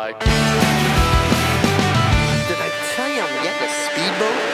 Bye. Did I tell you I'm getting a speedboat?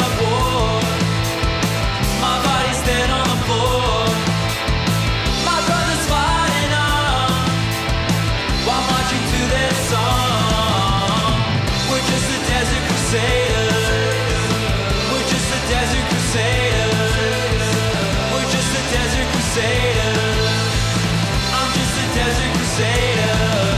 of war. My body's dead on the floor. My brother's fighting on while marching to their song. We're just the desert crusaders. We're just the desert crusaders. We're just the desert crusaders. I'm just a desert crusader.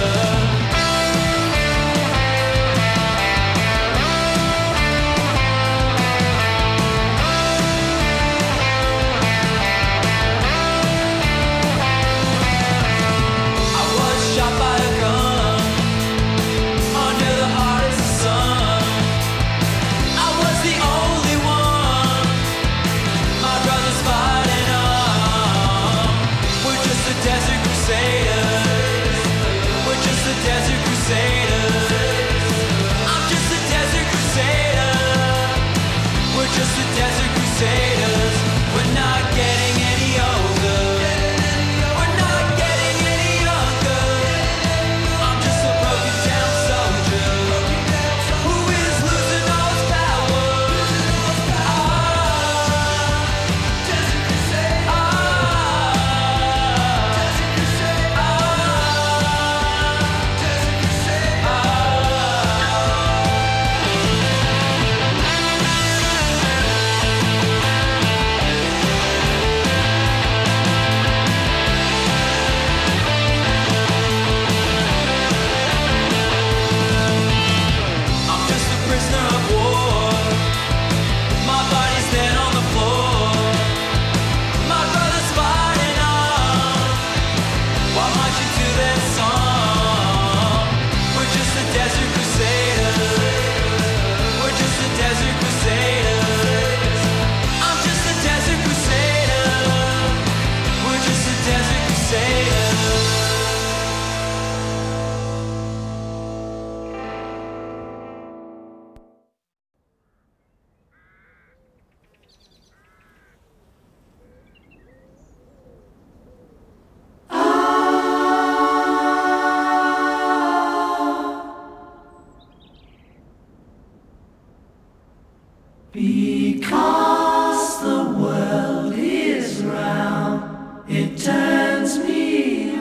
Because the world is round, it turns me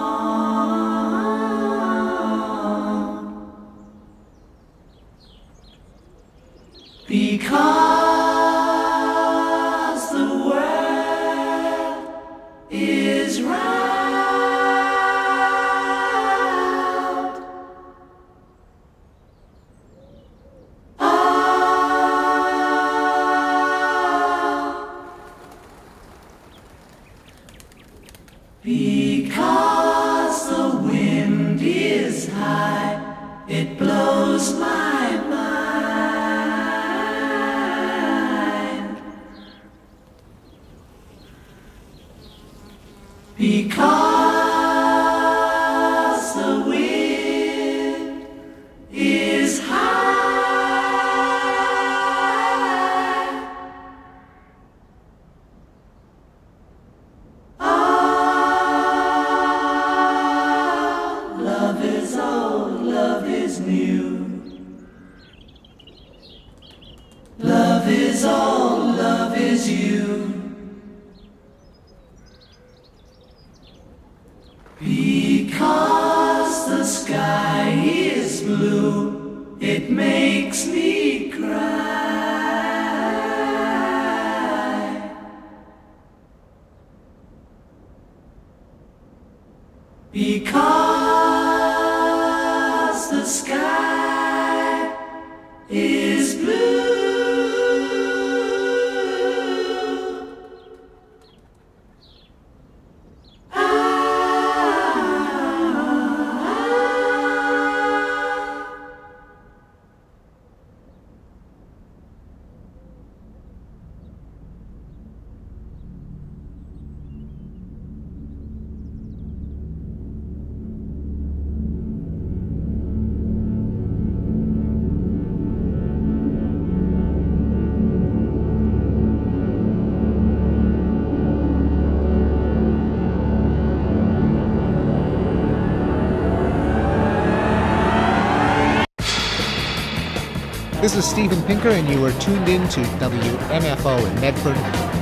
on. Because the world is round. Because the wind is high, it blows my mind. Because the wind is high. Love is old, love is new. Love is all, love is you. Because the sky is blue, it makes me cry. Because the sky is blue. This is Steven Pinker, and you are tuned in to WMFO in Medford,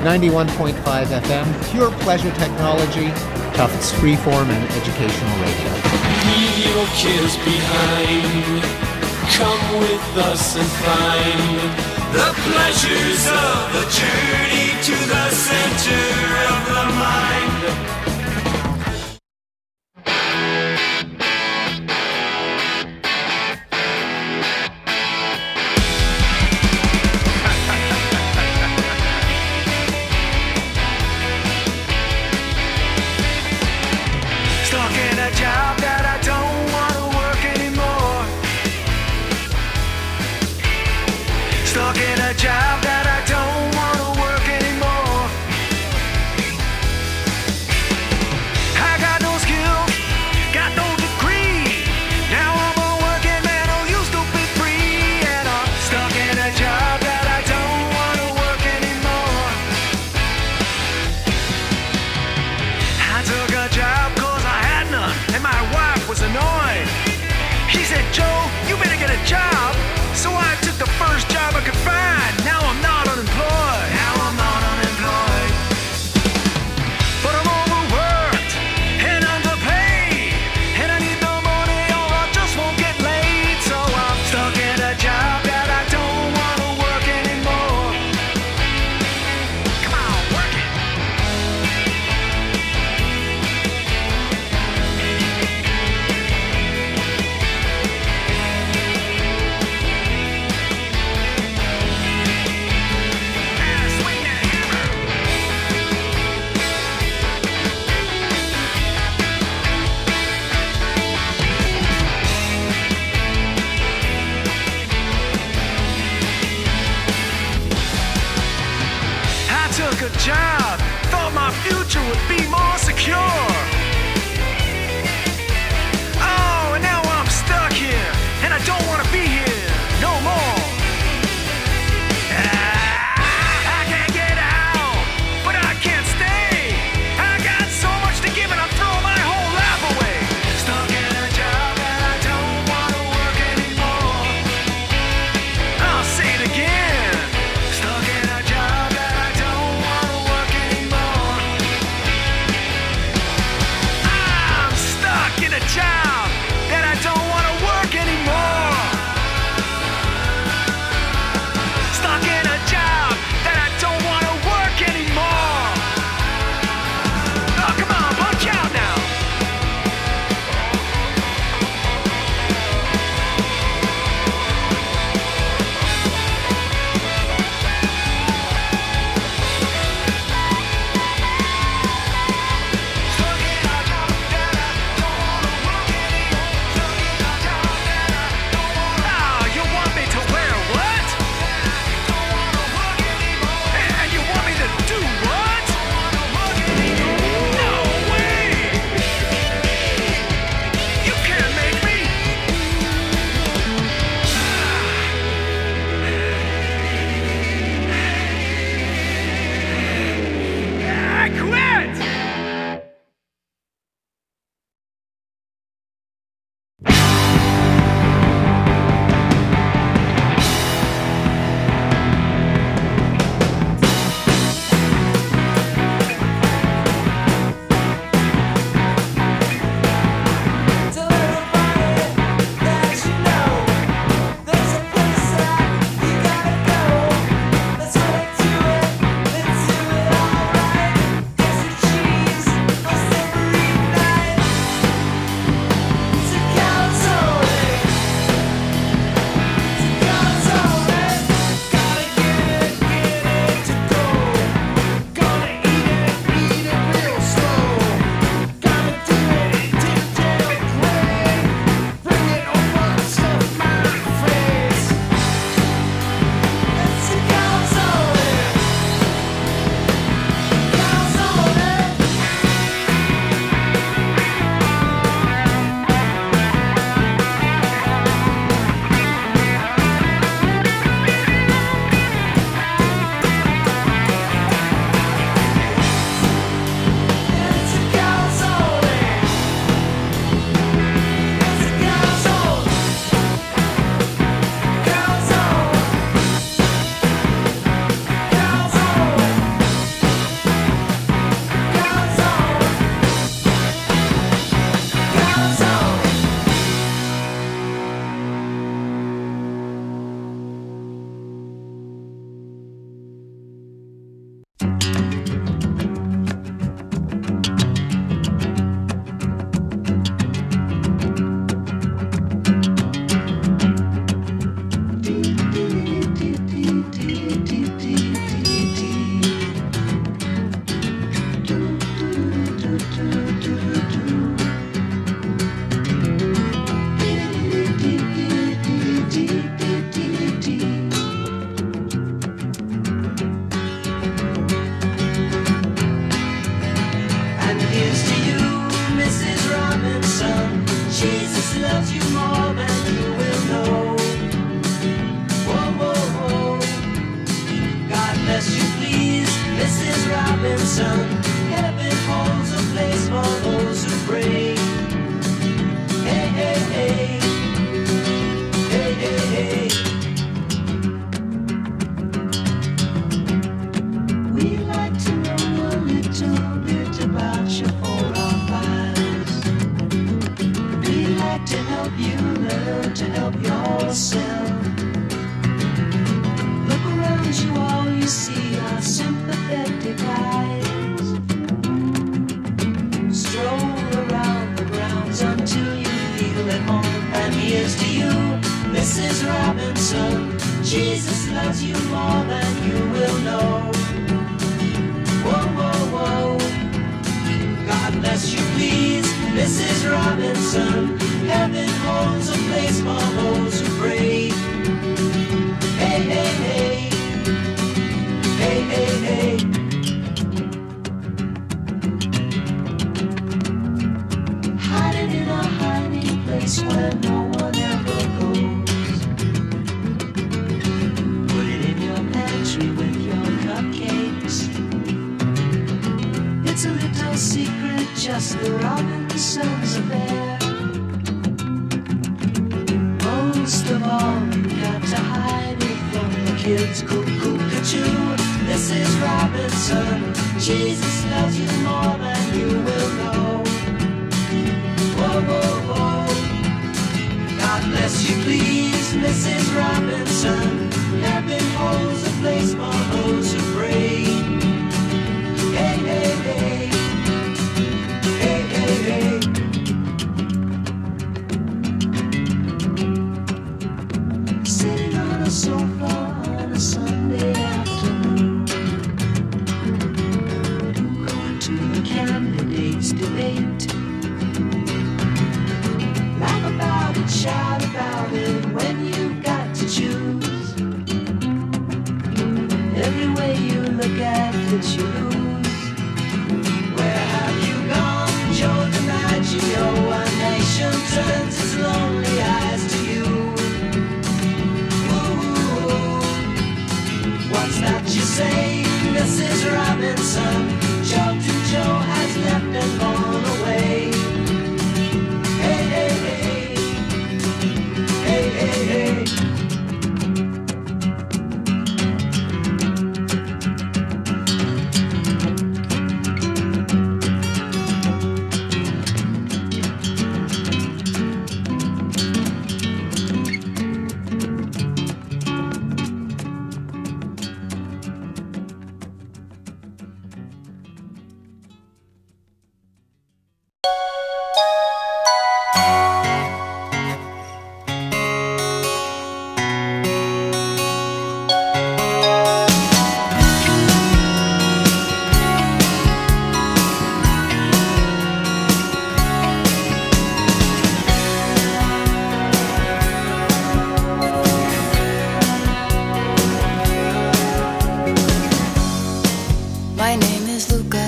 91.5 FM, pure pleasure technology, Tufts freeform and educational radio. Leave your cares behind. Come with us and find the pleasures of the journey to the center of the mind. Cheese. bless you, please, Mrs. Robinson. Heaven holds a place for those who pray. Hey, hey, hey. Hey, hey, hey. We like to know a little bit about your 405s. We like to help you learn to help yourself. Look around you, all you see are sympathetic eyes. Stroll around the grounds until you feel at home. And here's to you, Mrs. Robinson. Jesus loves you more than you will know. Whoa, whoa, whoa. God bless you, please, Mrs. Robinson. Heaven holds a place for those who pray. Hey, hey, hey. Hey, hey, hey. Hiding in a hiding place where no one ever goes. Put it in your pantry with your cupcakes. It's a little secret, just the Robinsons affair. Most of all, you got to hide it from the kids. Cuckoo-cuckoo, Mrs. Robinson. Jesus loves you more than you will know. Whoa, whoa, whoa. God bless you, please, Mrs. Robinson. Heaven holds a place for those who pray. Hey, hey, hey. Hey, hey, hey. Sitting on a sofa on a Sunday afternoon, going to the candidates' debate. Laugh about it, shout about it when you've got to choose. Every way you look at it, you lose. Where have you gone, Joe DiMaggio? A nation turns its lonely eyes to you. Ooh, what's that you say, Mrs. Robinson? Joe to Joe has left and gone away. Hey, hey, hey. Hey, hey, hey. My name is Luca.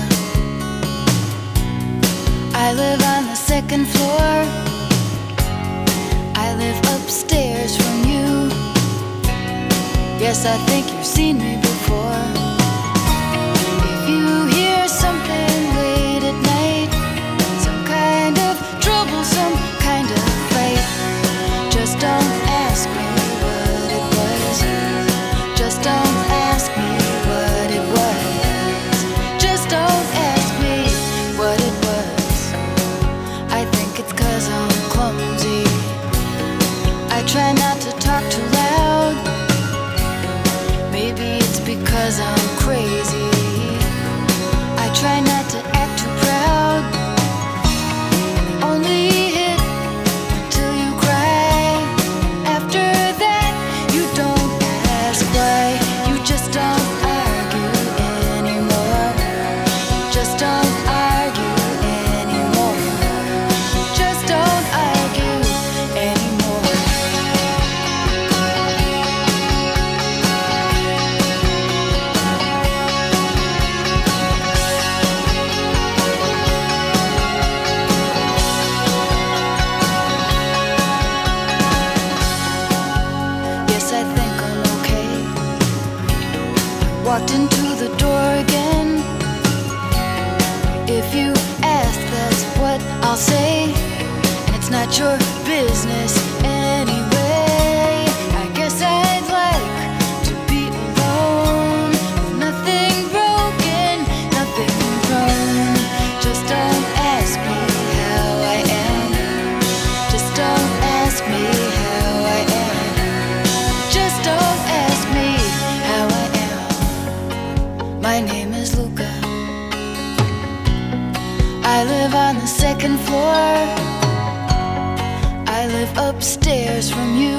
I live on the second floor. I live upstairs from you. Yes, I think you've seen me before. If you hear something late at night, some kind of trouble, some kind of fight, just don't ask me what it was. Just don't ask me what it was. Just don't ask me what it was. I think it's 'cause I'm clumsy. I try not to talk too loud. Maybe it's because I'm crazy. I try not to act too proud. Only hit till you cry. After that, you don't ask why. You just don't argue anymore. Just don't argue anymore. Just don't argue anymore. walked into the door again. If you ask, that's what I'll say, and it's not your business anyway. I guess I'd like to be alone, with nothing broken, nothing wrong. Just don't ask me how I am. Just don't ask me how I am. Just don't ask me how I am. My name is Luca. I live on the second floor. I live upstairs from you.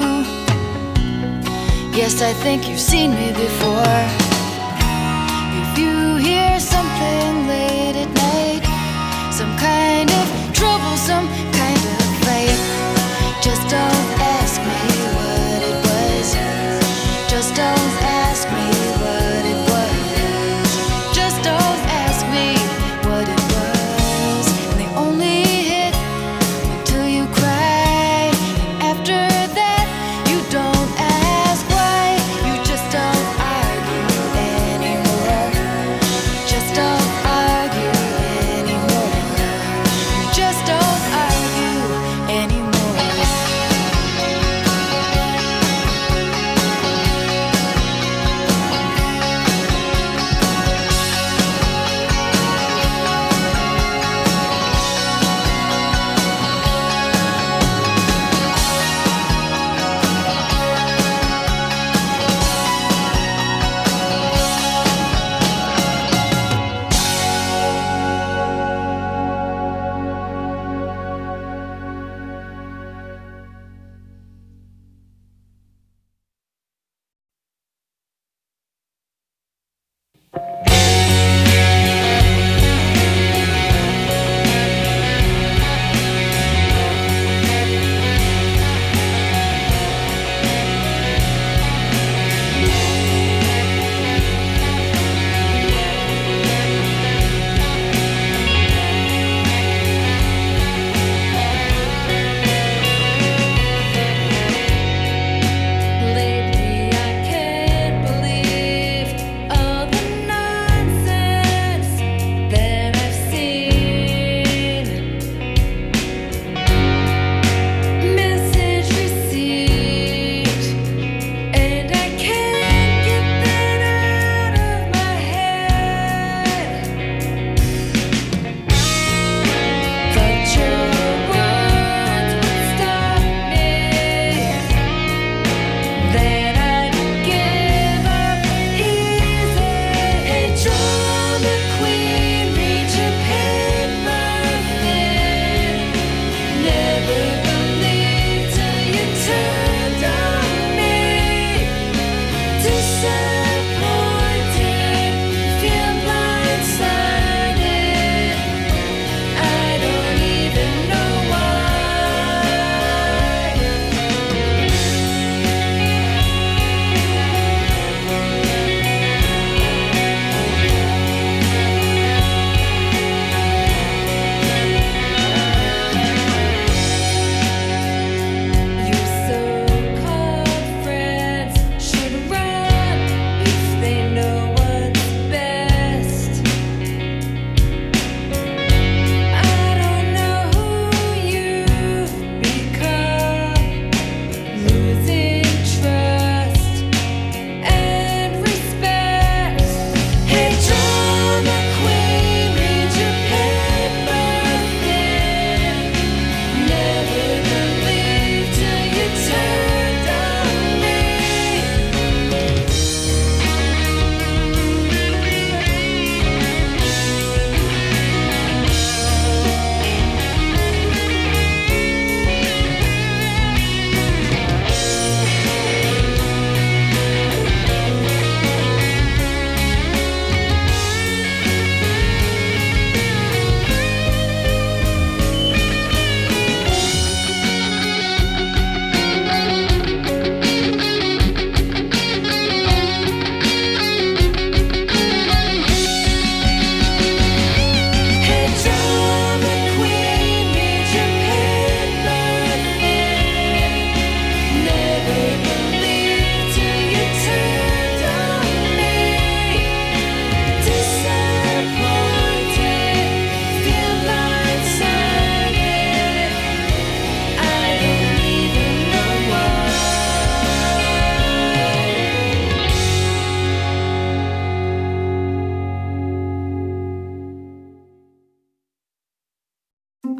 Yes, I think you've seen me before. If you hear something late at night, some kind of trouble, some kind of fight, just don't ask me what it was. Just don't ask me what it was. Just don't ask me what it was. And they only hit until you cry. And after that, you don't ask why. You just don't argue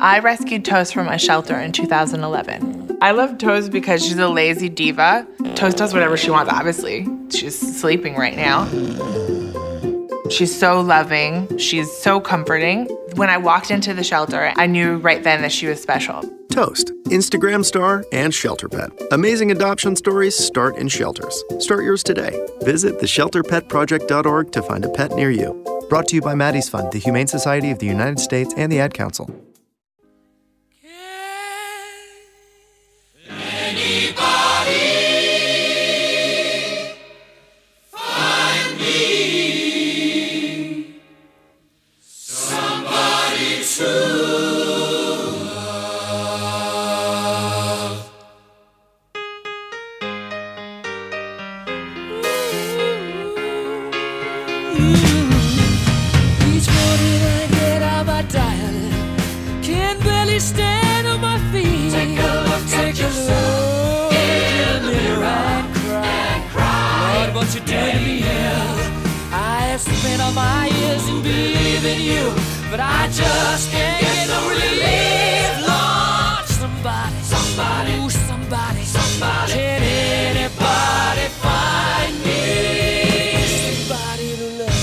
I rescued Toast from a shelter in 2011. I love Toast because she's a lazy diva. Toast does whatever she wants, obviously. She's sleeping right now. She's so loving. She's so comforting. When I walked into the shelter, I knew right then that she was special. Toast, Instagram star and shelter pet. Amazing adoption stories start in shelters. Start yours today. Visit theshelterpetproject.org to find a pet near you. Brought to you by Maddie's Fund, the Humane Society of the United States, and the Ad Council. Each morning I get out my diary, can barely stand on my feet. Take a look at yourself in the mirror and cry. Lord, what you doing to me here? I have spent all my years in believing you, but I just can't get no relief. Lord, somebody, ooh, somebody, can anybody find me? Somebody to love.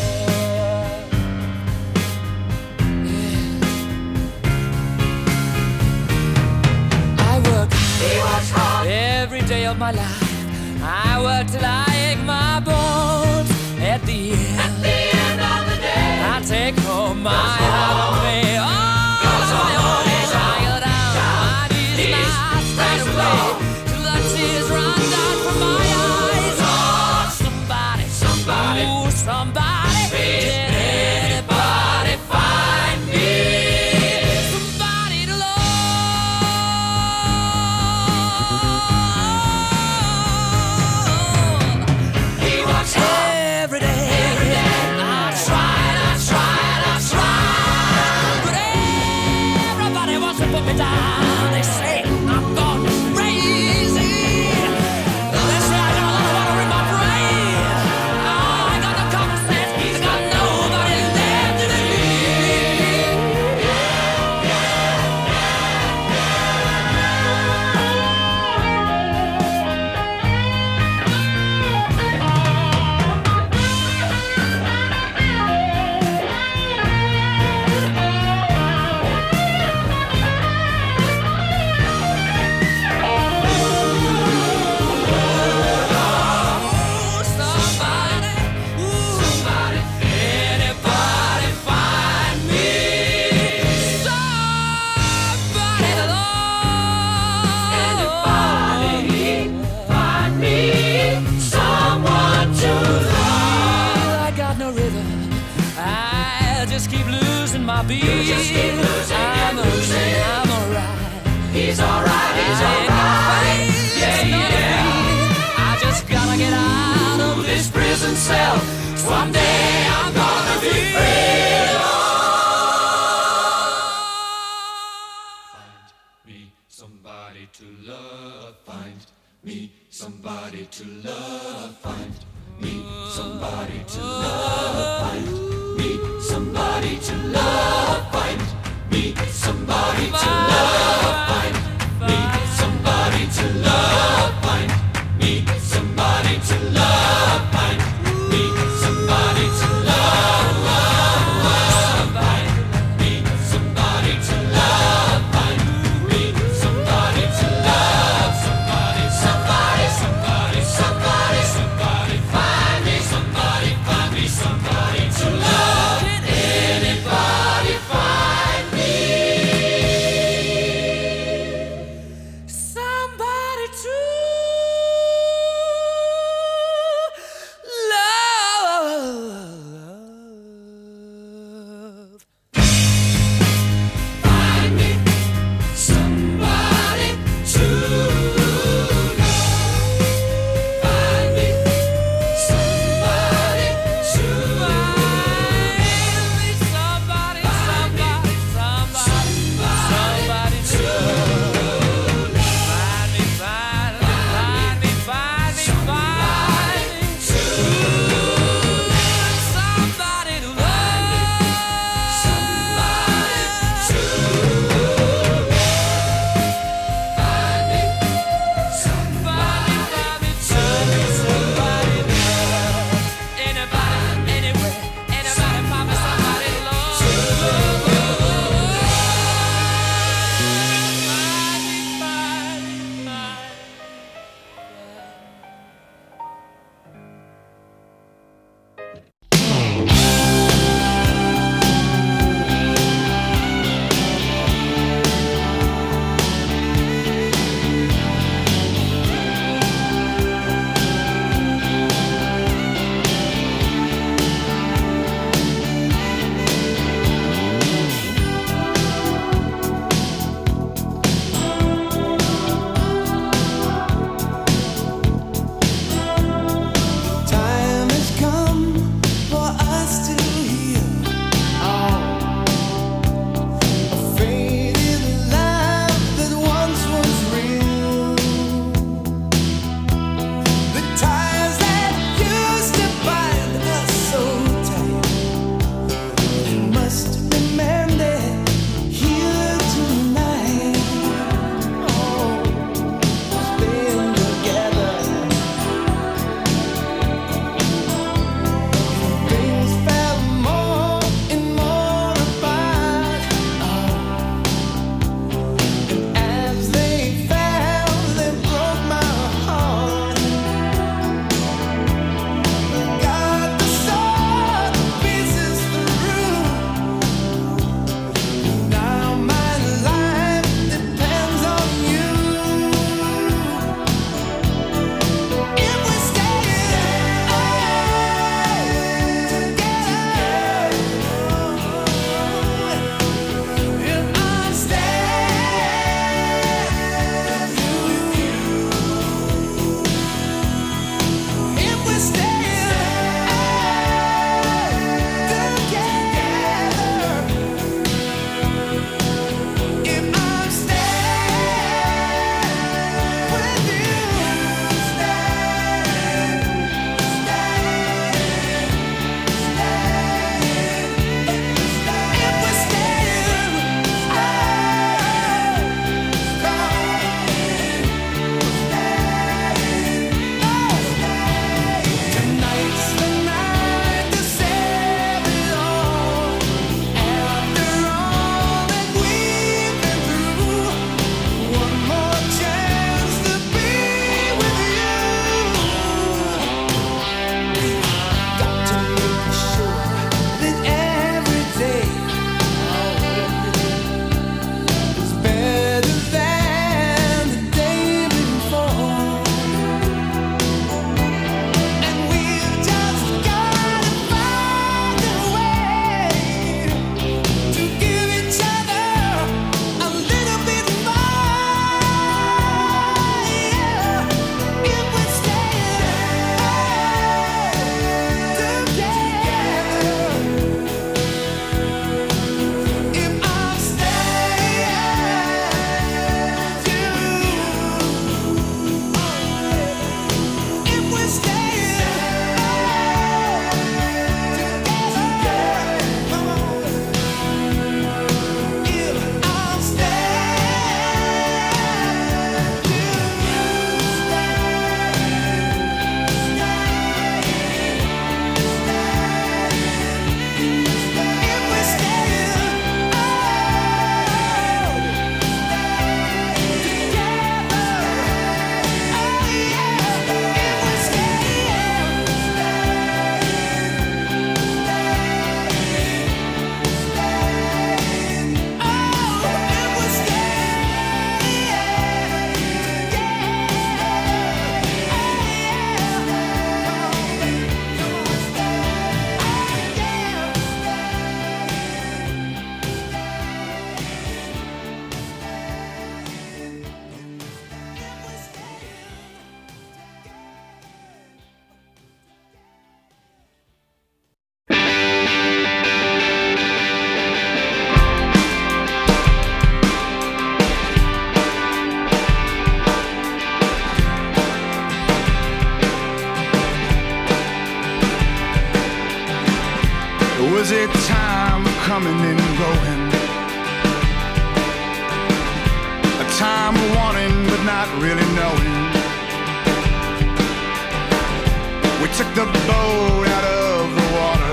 I work hard every day of my life. I work till I ache my bones. At the end of the day, I take home my heart on me. Oh, tired out, my knees not straight away till the tears run down from my eyes. Oh, somebody, ooh, somebody, can anybody find me? Somebody to love. He works every day. I tried, but everybody wants to put me down. They say I'm gone crazy. They say I got a lot of water in my brain. I got no common sense. I got nobody left to believe. Somebody, anybody find me? Somebody to love. Anybody find me? Someone to love. I got no rhythm. I just keep losing my beat. I'm alright. He's alright. I just gotta get out of this prison cell. Someday I'm gonna be free. Find me somebody to love. Find me somebody to love. Find me somebody to love. Find me somebody to love. Find me somebody to love. Find me somebody to love. Find me somebody to love. Find me somebody to love. Find me somebody to love. Find me somebody to love. Somebody, somebody, somebody, somebody, somebody, find me somebody, find me Was it time of coming and going? A time of wanting but not really knowing. We took the boat out of the water,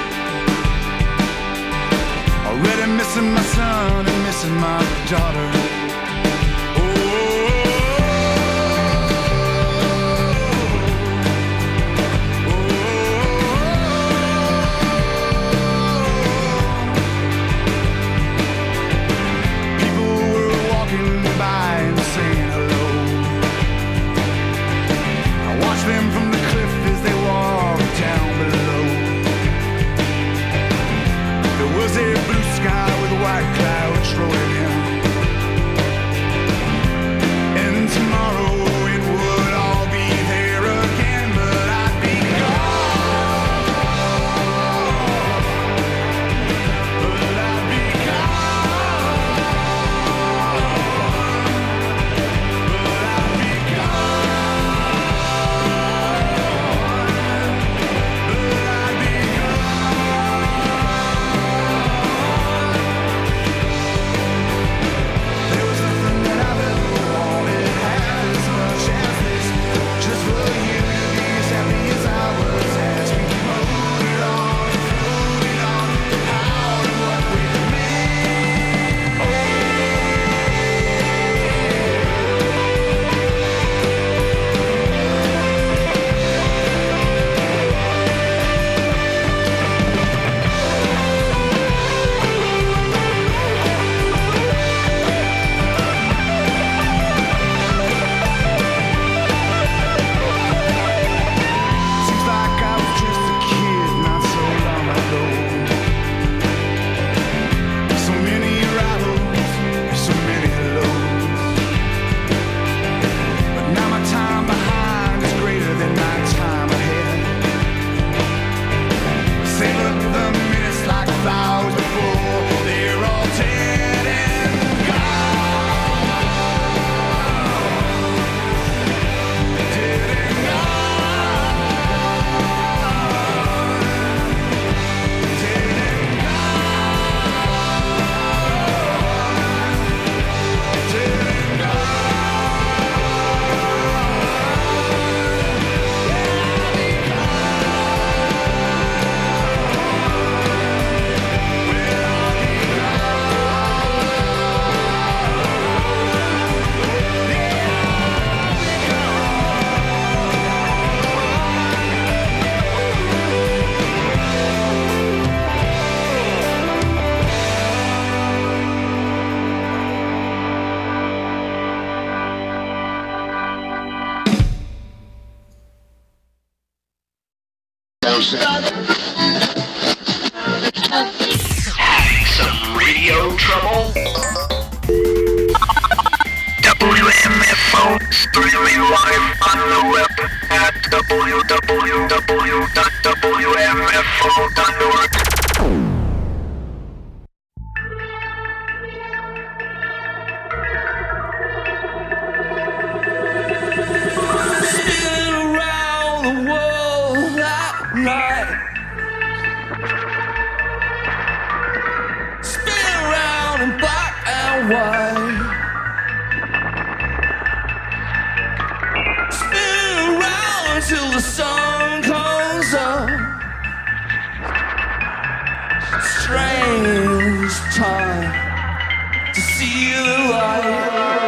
already missing my son and missing my daughter. Them from the cliff as they walked down below. There was a blue sky with white clouds rolling in, and tomorrow it would all be there again, but I'd be gone. But I'd be gone. But I'd be gone. Having some radio trouble? WMFO streaming live on the web at www.wmfo.org. Till the sun comes up. Strange time to see the light.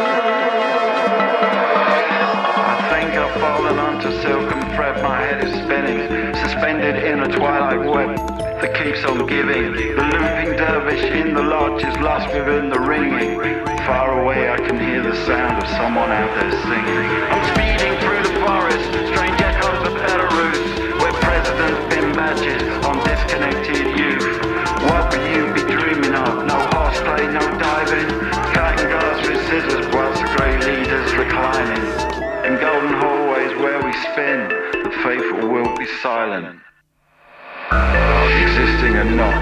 I think I've fallen onto silken thread. My head is spinning, suspended in a twilight web that keeps on giving. The looping dervish in the lodge is lost within the ringing. Far away I can hear the sound of someone out there singing. I'm speeding through the forest, strange echoes of Belarus, where presidents pin badges on disconnected youth. What will you be dreaming of? No horseplay, no diving, cutting glass with scissors whilst the grey leaders reclining. In golden hallways where we spin, the faithful will be silent, existing and not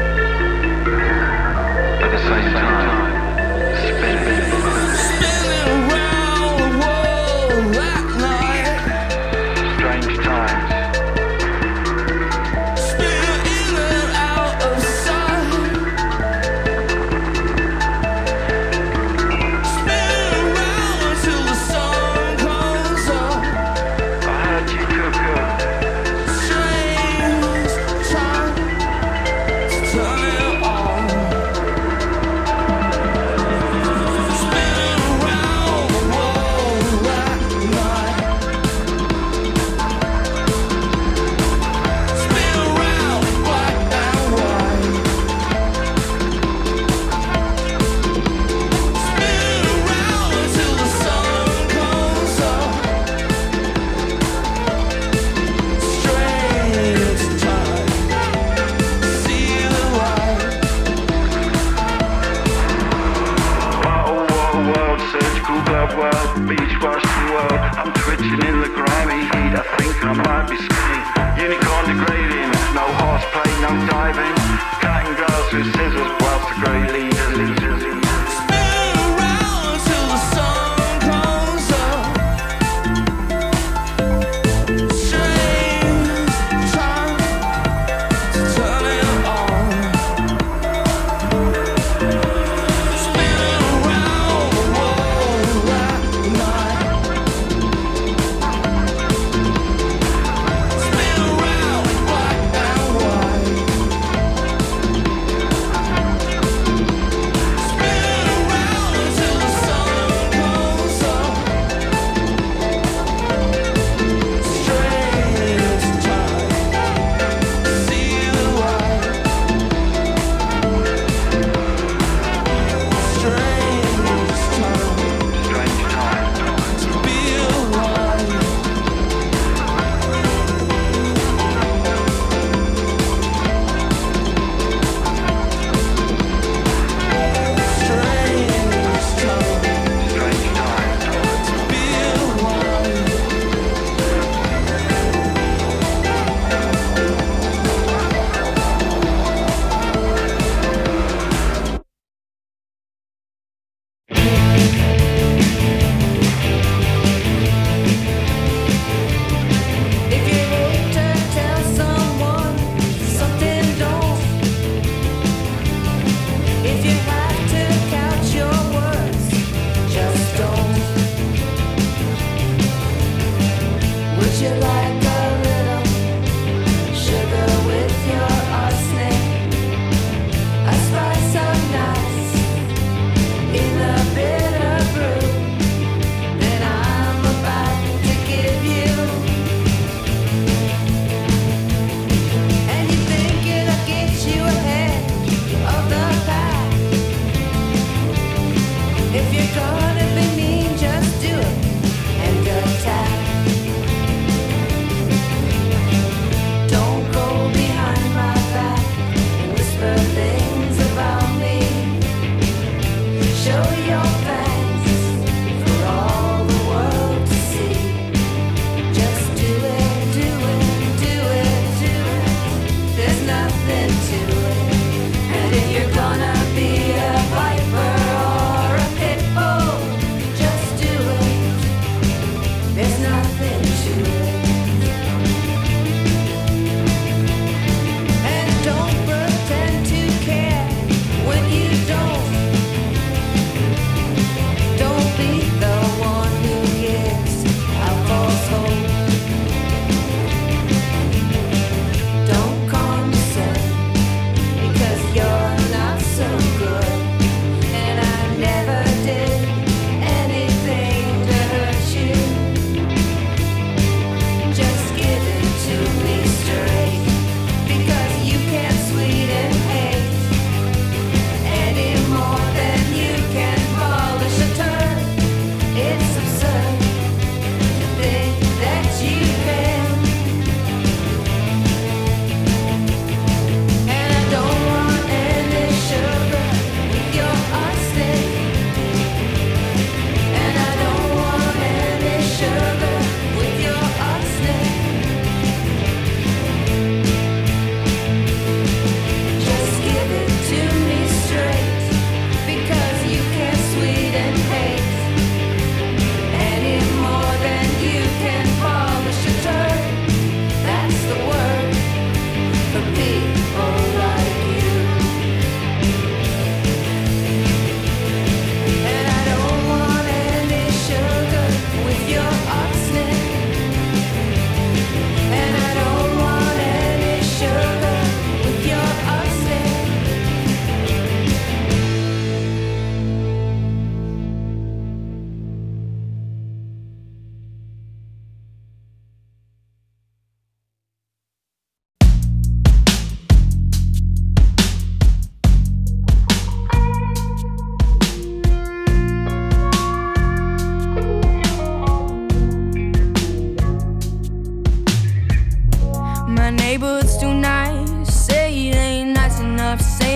at the same time. Spinning around the world that night. Strange times. Spinning in and out.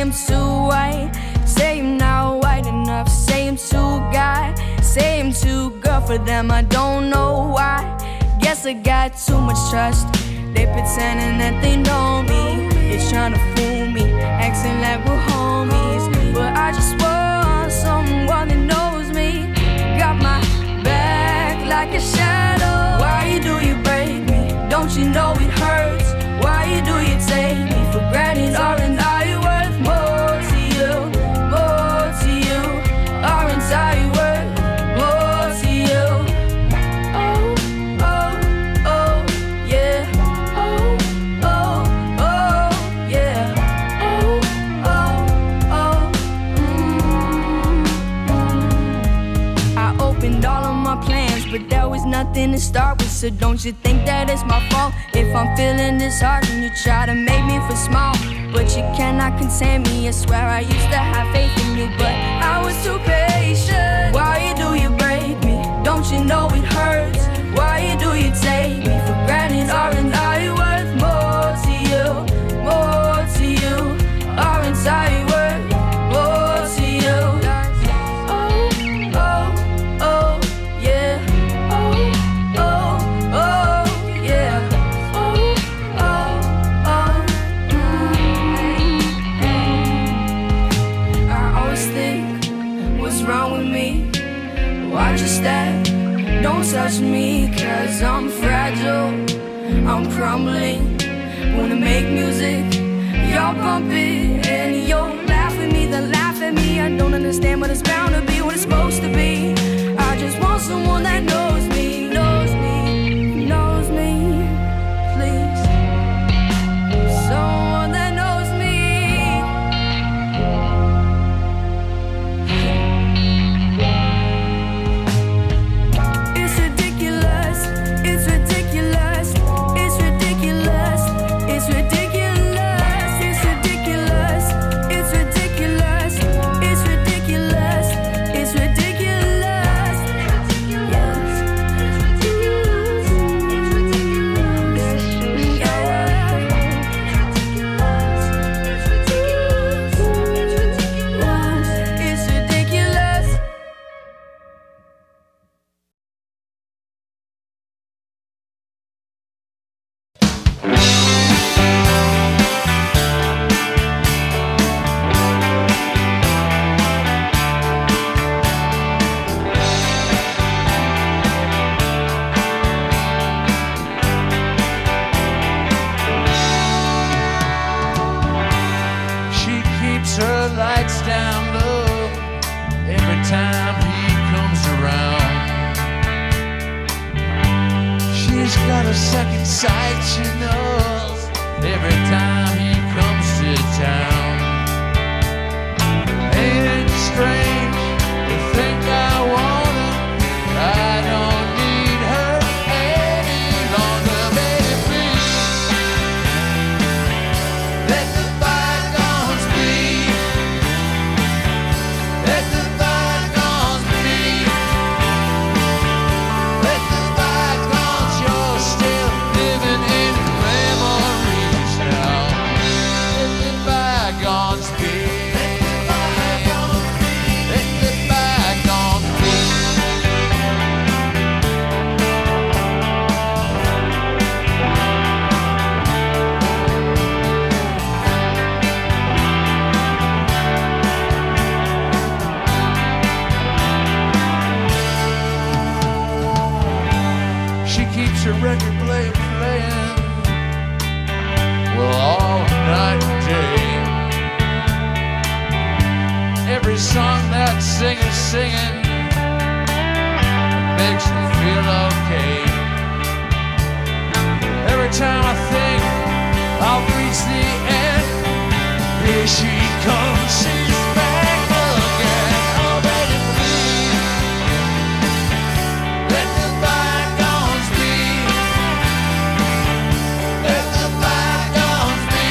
I'm too white. Say I'm not white enough. Say I'm too guy. Say I'm too girl for them. I don't know why. Guess I got too much trust. They pretending that they know me. It's trying to fool me, acting like we're homies. But I just want someone that knows me. Got my back like a shadow. Why do you break me? Don't you know it hurts? Why do you take me for granted? Aren't I worth more to you? More to you? Aren't I worth more to you? Oh, oh, oh, yeah. Oh, oh, oh, yeah. Oh, oh, oh, I opened all of my plans, but there was nothing to start with. So don't you think that it's my fault if I'm feeling disheartened? You try to make me feel small, but you cannot contain me. I swear I used to have faith in you, but I was too patient. Why do you break me? Don't you know it hurts? Why do you take me for granted? Aren't I worth more to you? More to you? Aren't I worth more to you? Oh, oh, oh, yeah. Oh, oh, oh, yeah. Oh, oh, oh, I always think, what's wrong with me? Why just that? Don't touch me, cause I'm fragile, I'm crumbling. Wanna make music, y'all bump it, and you'll laugh at me, then laugh at me. I don't understand what it's bound to be, what it's supposed to be. I just want someone that knows me, knows me, knows me, please. Someone that knows me. It's ridiculous, it's ridiculous, it's ridiculous, it's ridiculous, it's ridiculous, it's ridiculous, it's ridiculous, it's ridiculous, it's ridiculous. She keeps her lights down low every time he comes around. She's got a second sight, she knows, every time he comes to town. Ain't it strange to think I want her? I don't need her any longer, baby, please. Let the bygones be. Let the bygones be. Let the bygones, you're still living in memories now. Let the bygones be. Let the bygones be. Let the bygones be. She keeps her record player playing, well, all night and day. Every song that singer's singing makes me feel okay. Every time I think I'll reach the end, here she comes, she's back again. Oh, baby, please, let the bygones be. Let the bygones be.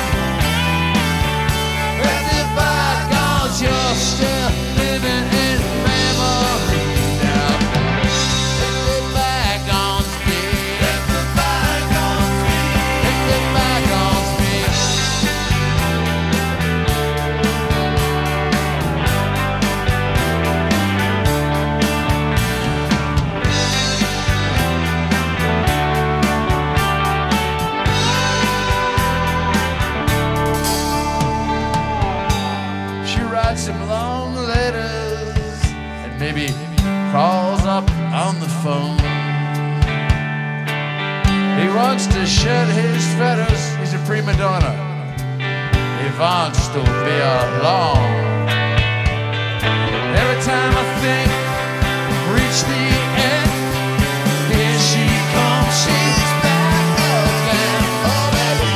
Let the bygones, you're still living in memory now. Let the bygones be. Let the bygones be. Let the bygones be. baby crawls up on the phone. He wants to shed his feathers, he's a prima donna. He wants to be alone. Every time I think reach the end, here she comes, she's back again. Oh baby,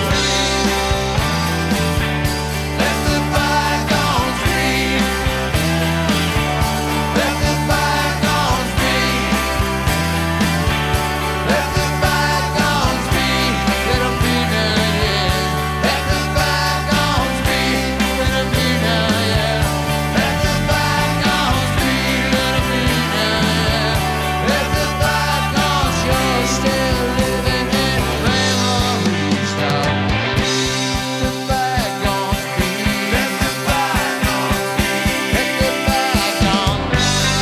let the bygones be. Let the bygones be. Let the bygones be. Let them be now, yeah. Let the bygones be. Let them be now, yeah. Let the bygones be. Let them be now, yeah. Let the bygones, you're still living in memories now. Let the bygones be. Let the bygones be. Let the bygones.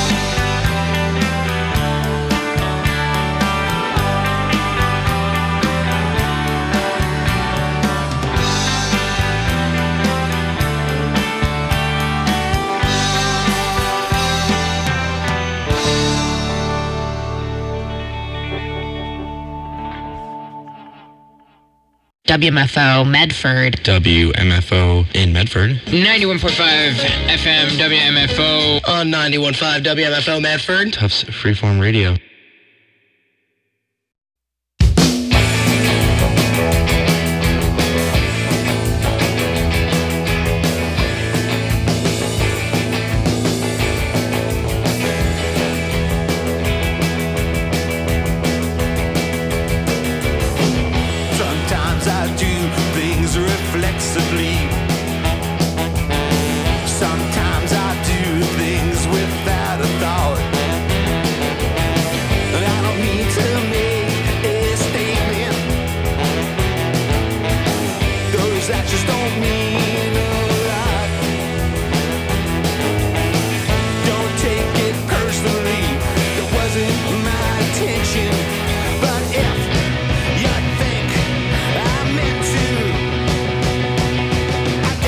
WMFO Medford. WMFO in Medford. 91.5 FM WMFO. On 91.5 WMFO Medford. Tufts Freeform Radio.